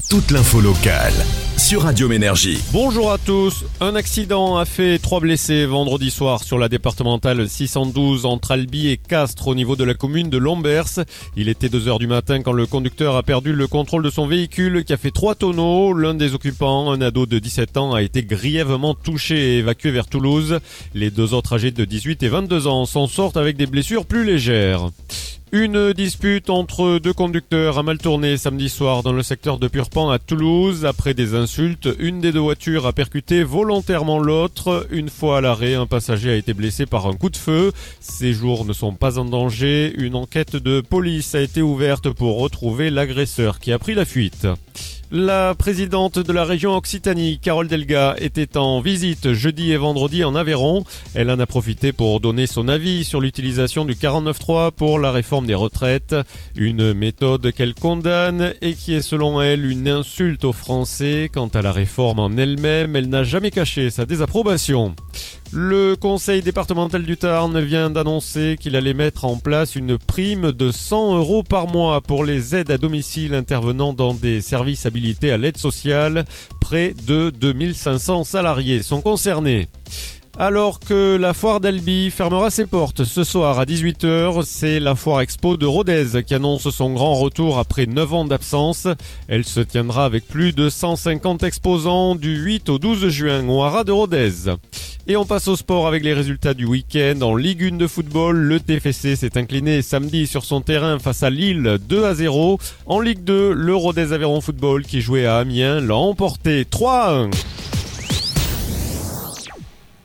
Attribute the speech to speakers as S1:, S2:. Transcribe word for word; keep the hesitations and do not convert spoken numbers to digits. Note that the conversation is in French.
S1: toute l'info locale sur Radio Ménergie.
S2: Bonjour à tous. Un accident a fait trois blessés vendredi soir sur la départementale six cent douze entre Albi et Castres au niveau de la commune de Lombers. Il était deux heures du matin quand le conducteur a perdu le contrôle de son véhicule qui a fait trois tonneaux. L'un des occupants, un ado de dix-sept ans, a été grièvement touché et évacué vers Toulouse. Les deux autres âgés de dix-huit et vingt-deux ans s'en sortent avec des blessures plus légères. Une dispute entre deux conducteurs a mal tourné samedi soir dans le secteur de Purpan à Toulouse. Après des insultes, une des deux voitures a percuté volontairement l'autre. Une fois à l'arrêt, un passager a été blessé par un coup de feu. Ses jours ne sont pas en danger. Une enquête de police a été ouverte pour retrouver l'agresseur qui a pris la fuite. La présidente de la région Occitanie, Carole Delga, était en visite jeudi et vendredi en Aveyron. Elle en a profité pour donner son avis sur l'utilisation du quarante-neuf trois pour la réforme des retraites. Une méthode qu'elle condamne et qui est selon elle une insulte aux Français. Quant à la réforme en elle-même, elle n'a jamais caché sa désapprobation. Le conseil départemental du Tarn vient d'annoncer qu'il allait mettre en place une prime de cent euros par mois pour les aides à domicile intervenant dans des services habilités à l'aide sociale. Près de deux mille cinq cents salariés sont concernés. Alors que la foire d'Albi fermera ses portes ce soir à dix-huit heures, c'est la foire expo de Rodez qui annonce son grand retour après neuf ans d'absence. Elle se tiendra avec plus de cent cinquante exposants du huit au douze juin au haras de Rodez. Et on passe au sport avec les résultats du week-end. En Ligue un de football, le T F C s'est incliné samedi sur son terrain face à Lille deux à zéro. En Ligue deux, le Rodez Aveyron Football qui jouait à Amiens l'a emporté trois à un.